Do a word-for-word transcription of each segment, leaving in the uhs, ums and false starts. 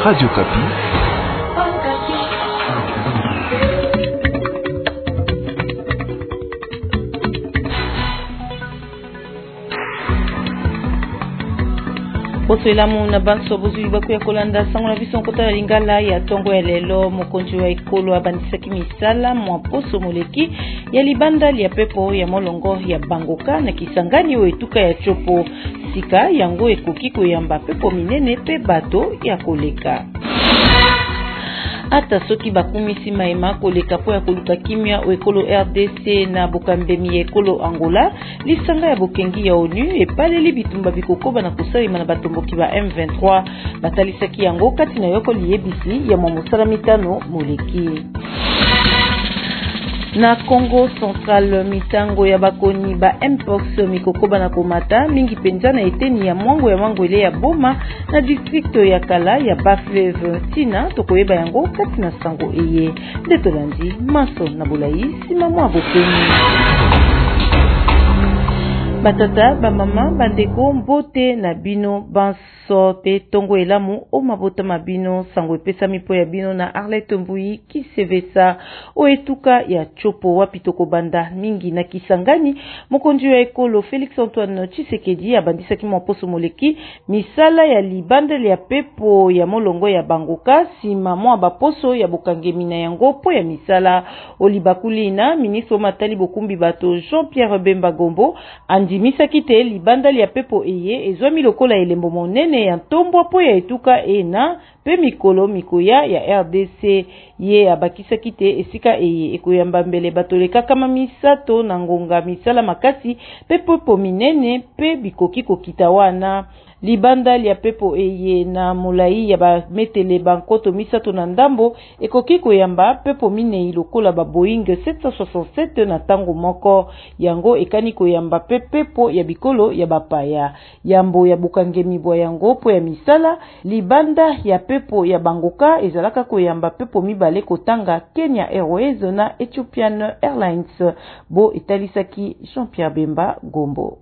Radio Kapi. Oswelamu na banso bozuli baku ya kolanda sango na biso nkota ya lingala ya tongo ya lelo mokonzi wa ekolo abandisaki misala mwa poso moleki ya libanda lia pepo ya molongo ya Bangoka na Kisangani o etuka ya Chopo sika yango ekoki koyamba pepo minene pe bato ya koleka. Ata soki bakumisi maema koleka po ya koluka kimia o ekolo R D C na bokambemi ekolo Angola lisanga ya bokengi ya ONU epaleli bitumba bikokoba na kosalima na batomboki ba M vingt-trois batalisaki yango kati na yoko liyebisi ya mosala mitano moleki. Na Congo Central mitango ya bakoni ba Mpox mikokoba na komata mingi penza na eteni ya mwango ya mangwele ya Boma na district ya Kala ya Bafleve tina tokoyeba yango kati na sango eye ndetolandi maso na bulai sima mwa bopeni. Batata, bamama, bandeko, mbote na bino, banso, pe tongo elamu, o mabota mabino, sango epesa mipo ya bino na Arlette Mbui, kisevesa, o etuka ya Chopo wapitoko banda mingi na Kisangani, mokonzi ya ekolo Félix Antoine Tshisekedi abandisaki mwaposo moleki, misala ya libanda ya pepo ya molongo ya Bangoka, sima mwa baposo ya bokangemi na yango po ya misala, Olibakulina, ministre matali bokumbi bato Jean-Pierre Bemba Gombo, andi misaki te libanda lia pepo eye ezwami lokola elembo monene ya ntombwa po ya etuka ena pe mikolo mikoya ya R D C ye abakisaki te esika eye ekoyamba mbele batoleka kama misato na ngonga misala makasi pe pepo minene pe bikoki kokita wana. Libanda lia pepo eye na molai ya ba metele bankoto misato na ndambo ekoki koyamba pepo minei lokola ba Boeing sept cent soixante-sept na tango moko yango ekani koyamba pe pepo ya bikolo ya bapaya yambo ya bukangemi bwa yango po ya misala libanda ya pepo ya Bangoka ezalaka koyamba pepo mibale kotanga Kenya Airways na Ethiopian Airlines bo etalisaki Jean-Pierre Bemba Gombo.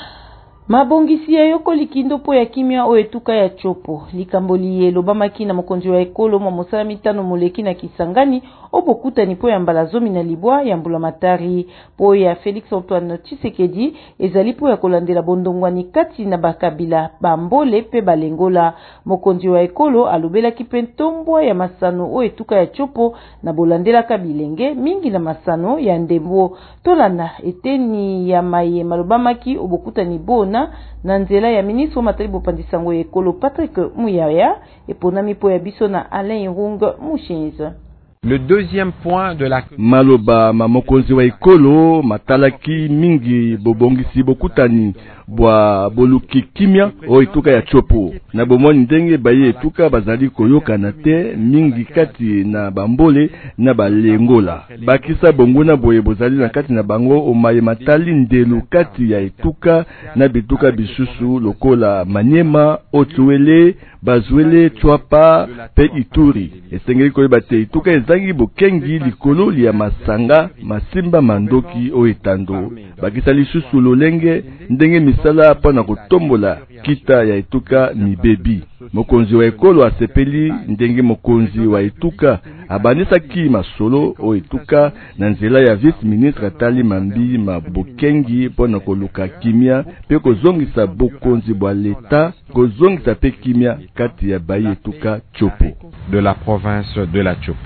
Mabongisi ya yoko likindo po ya kimia o etuka ya Chopo likamboli ye lobamaki na mokonzi wa ekolo mwa mosala mitano moleki na Kisangani obokuta ni po ya mbala zomi na libwa ya mbula matari po ya Félix Antoine Tshisekedi ezali po ya kolandela bondongwani kati na bakabila bambole pe balengola. Mokonzi wa ekolo alobela kipentombwa ya masano o etuka ya Chopo na bolandela kabilenge mingi na masano ya ndembo tolanda eteni ya maye malobamaki obokuta ni bona na nzela ya ministre matali bopandisango ekolo Patrick Muyaya eponami po ya biso na Alain Rung Mushinza. Le deuxième point de la maloba mamokonzi wa ekolo matalaki mingi bobongisi bokutani bwa boluki kimia o etuka ya Chopo na bomoni ndenge baye etuka bazali koyokana te mingi kati na bambole na balengola bakisa bonguna boye bozali na kati na bango omaye matali ndelu kati ya etuka na bituka bisusu lokola Manyema, Otuele, Bazwele, Chwapa pe Ituri esengeli koyeba te etuka ezangi bokengi likolo lia masanga masimba mandoki o etando bakisa lisusu lolenge ndenge misala pana kotombola kita ya etuka mibebi. Mokonzi wa ekolo asepeli ndenge mokonzi wa etuka abanisaki masolo o etuka na nzela ya vice ministre atali mambi mabokengi pona koluka kimia pe kozongisa bokonzi bwa leta kozongisa pe kimia kati ya bayi etuka Chopo de la province de la Chopo.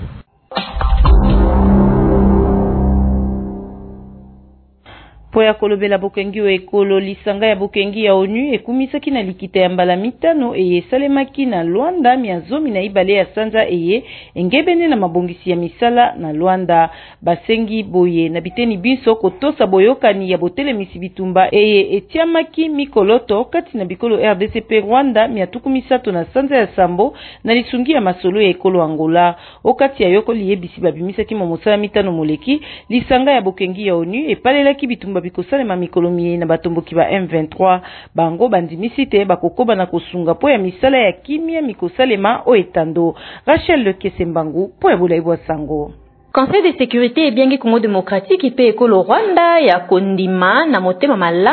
Po ya kolobela bokengi wa ekolo lisanga ya bokengi ya ONU ekumisaki na likita ya mbala mitano eye salemaki na Luanda miazomi na ibale ya sanza eye engebene na mabongisi ya misala na Luanda basengi boye na biteni biso kotosa boyokani ya botelemisi bitumba eye etiamaki mikoloto kati na bikolo R D C P Rwanda miatuku misato na sanza ya Sambo na lisungi ya masolo ya ekolo Angola okati ya yoko liyebisi babimisaki momosala mitano moleki lisanga ya bokengi ya ONU epalelaki bitumba bikosalema mikolo mie na batomboki ba M vingt-trois bango bandimisi te bakokoba na kosunga po ya misala ya kimia mikosalema o etando. Rachel Le Kesembangu po ya bulayi bwa sango. Conseil de sécurité et bien Congo démocratique ipe ekolo Rwanda ya kondima na motema malamu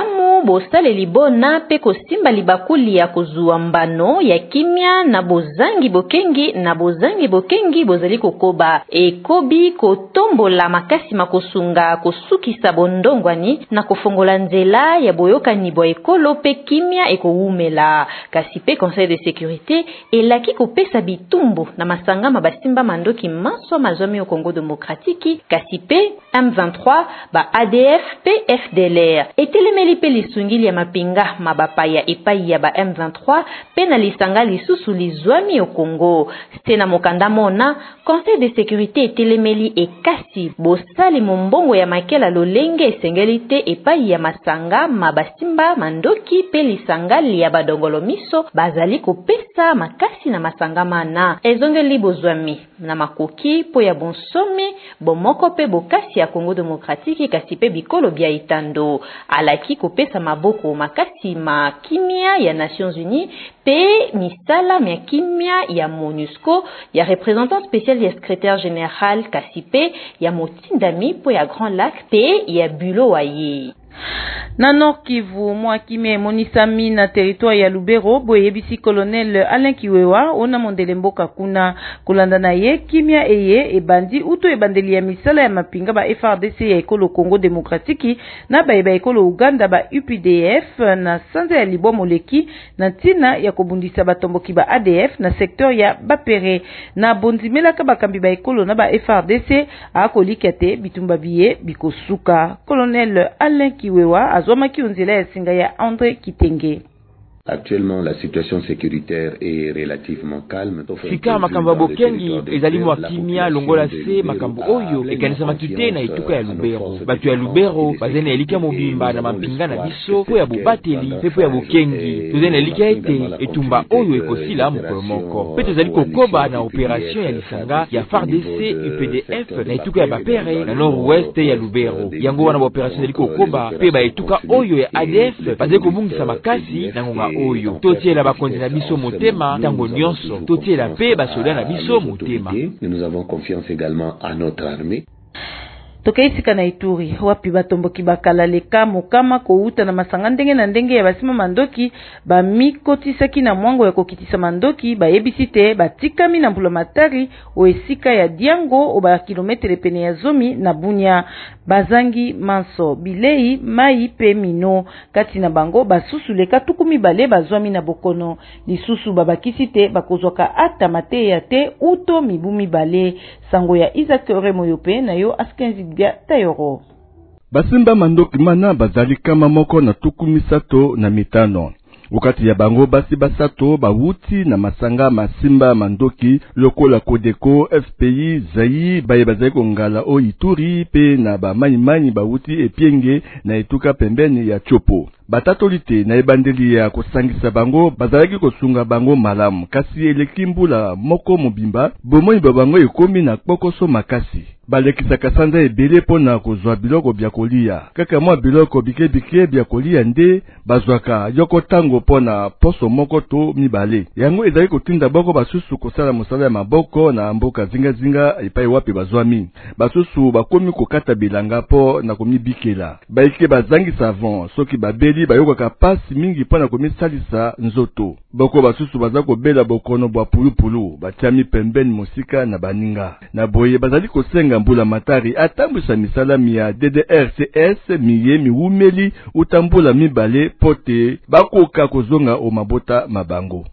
bosale libona pe kosimba libakuli ya kozua mbano ya kimia na bozangi bokengi na bozangi bokengi bozali kokoba ekobi kotombola makasi makosunga kosukisa bondongwani na kofongola nzela ya boyokani bo ekolo pe kimia ekowumela kasi pe Conseil de sécurité elaki kopesa bitumbu na masanga mabasimba mandoki maso mazwami au Congo démocratique kasi pe M vingt-trois ba A D F pe F D L R etelemeli pe lisungili ya mapinga mabapaya epai ya ba M vingt-trois pe na lisanga lisusu lizwami au Congo tena mokanda mona Conseil de sécurité etelemeli ekasi bosali mombongo ya makela lolenge esengelite epai ya masanga mabasimba mandoki pe lisanga ya badongolo miso bazali kopesa makasi na masanga mana ezongeli bozwami na makoki po ya bonsomi bomoko pe bokasi ya Congo démocratique kasi pe bikolo bia itando alaki kopesa maboko makasi ma kimia ya Nations Unies pe misala ya kimia ya MONUSCO ya représentant spécial ya secrétaire général kasi pe ya motindami po ya Grand Lac pe ya bulo waye. Na Nord Kivu, mwa kimia monisami na territoire ya Lubero, boyebisi colonel Alain Kiwewa, ona mondele mboka kuna kolanda na ye, kimia eye ebandi uto ebandeli ya misala ya mapinga ba F R D C ya ekolo Congo démocratique na ba eba ekolo Uganda ba U P D F na sanza ya Libo Moleki na tina ya kobundisa batomboki ba A D F na secteur ya Bapere na bondimela ka bakambi ba ekolo na ba F R D C akolikate bitumba biye bikosuka. Colonel Alain Kiwewa azwamaki unzela ya singa ya André Kitenge. Actuellement, la situation sécuritaire est relativement calme. Sika makambo bokengi ezali mwa kimia longola se makambo oyo ekanisa makite na ituka ya Lubero. Batu ya Lubero bazene elika mobimba na mapinga na biso po ya bobateli pe po ya bokengi. Tuzene elika ete etumba oyo ekosila mokolo moko. Pe tozali kokoba na operation ya lisanga ya F A R D C U P D F na ituka ya Bapere na nord-ouest ya Lubero. Yango wana ba operation ezali kokoba pe ba etuka oyo ya A D F bazali kobungisa makasi na ngonga oyo totiela bakonzi na biso motema tango nyonso totiela pe basoda na biso motema. Nous avons confiance également à notre armée. Tokaisika na Ituri wapi batomboki bakala leka mokama kouta na masanga ndenge na ndenge ya basima mandoki ba mikotisaki na mwango ya kokitisa mandoki ba yebisite batikami na mbulamatari o esika ya Diango o ba kilometre pene ya zomi na Bunya bazangi manso bilei mai pe mino kati na bango basusu leka tukumi bale bazwami na bokono lisusu babakisite bakozwaka ata mate ya te uto mibumi bale sango ya Isaac Remoyope na yo askenzi bia tayoro. Basimba mandoki mana bazali kama moko na tukumi sato na mitano. Wakati ya bango basi basato bawuti na masanga masimba mandoki lokola Kodeko F P I Zayi baye bazali kongala o Ituri pe na ba mani mani bawuti epienge na etuka pembeni ya Chopo. Batatolite na ebandeli ya kosangisa bango bazalaki kosunga bango malamu kasi eleki mbula moko mobimba bomoi babango ekomi na kpokoso makasi. Balekisaka sanza ebele pona kozwa biloko bya kolia. Kaka mwa biloko bike bike bya kolia nde bazwaka yoko tango pona poso moko to mibale. Yango ezali kotinda boko basusu kosala mosala ya maboko na mboka zinga zinga epai wapi bazwami. Basusu bakomi kokata bilanga po na komibikela. Baike bazangi savon soki babeli bayokaka pasi mingi pona komisalisa nzoto. Boko basusu bazako bela bokono bwa pulupulu batiami pembeni mosika na baninga. Na boye bazali kosenga mbula matari atambwisa misala ya D D R C S miye miwumeli utambula mibale pote bakoka kozonga o mabota mabango.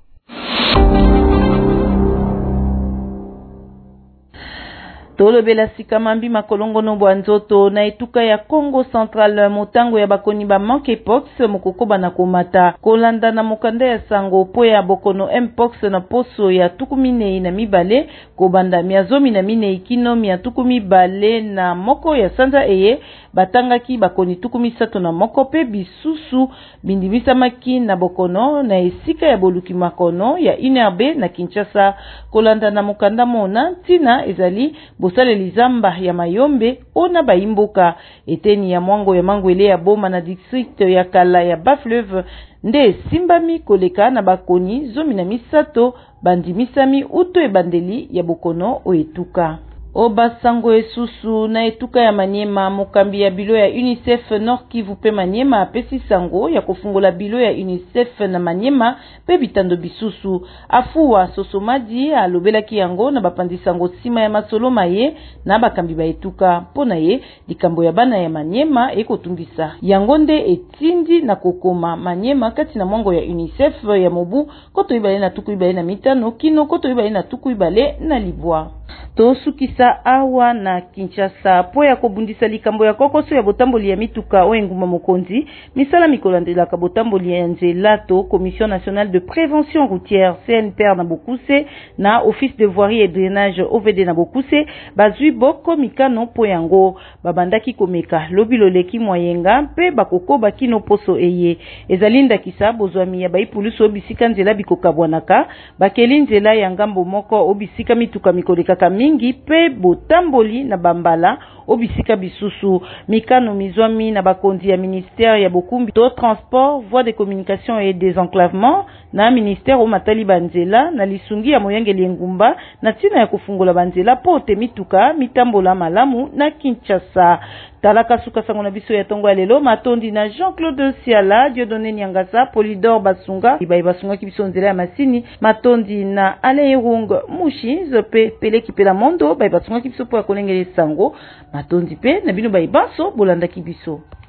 Tolo bela sikamambi makolongo no bwanzoto na etuka ya Congo Central motango ya bakoni ba monkeypox mokokoba na komata kolanda na mokanda ya sango po ya bokono mpox na poso ya tukumine na mibale kobanda miazomi na mine ikino mia tukumi bale na moko ya sanza eye batangaki bakoni tukumi sato na moko pe bisusu bindimisa maki na bokono na esika ya boluki makono ya I N R B na Kinshasa kolanda na mokanda mona tina ezali bosale lizamba ya mayombe ona baimboka eteni ya mwango ya mangwele ya boma na district ya kala ya Bas-Fleuve nde simbami koleka na bakoni zomi na misato bandimisami uto ebandeli ya bokono oetuka. Oba sango esusu na etuka ya Maniema, mokambi ya bilo ya UNICEF Nord Kivu pe Maniema apesi sango ya kofungola bilo ya UNICEF na Maniema pe bitando bisusu. Afuwa Sosomadi alobelaki yango na bapandi sango sima ya masolo maye na bakambi ba etuka. Pona ye, likambo ya bana ya Maniema ekotungisa. Yango nde etindi na kokoma Maniema kati na mwango ya UNICEF ya mobu koto ibale na tuku ibale na mitano kino koto ibale na tuku ibale na libwa. To sukisa awa na Kinshasa po ya kobundisa likambo ya kokoso ya botamboli ya mituka o enguma mokonzi misala mikolandela ka botamboli ya nzela to Commission nationale de prévention routière C N P R na Bokuse na Office de voirie et drainage O V D na Bokuse bazui boko mikano po yango babandaki komeka lobilo leki moyenga pe bakoko bakino poso eye ezalinda kisa bozwami ya baipuluso bisika nzela bikokabwanaka bakeli nzela ya ngambo moko obisika mituka mikoleka mingi pe botamboli na bambala obisika bisusu mikano mizwami na bakonzi ya ministère ya bokumbi to transport voie de communication et désenclavement na ministère o matali banzela na lisungi ya moyangeli ngumba na tina ya kufungula banzela pote mituka mitambola malamu na Kinshasa. Talaka suka sango na biso ya tongo ya lelo matondi na Jean-Claude Siala, Dieudonné Nyangasa, Polydor Basunga, ibai Basunga kibiso nzela ya masini, matondi na Alairung Mushi, zope pele kipela mondo, bai Basunga kibiso po ya kolengele sango, matondi pe na bino bai baso bolanda kibiso.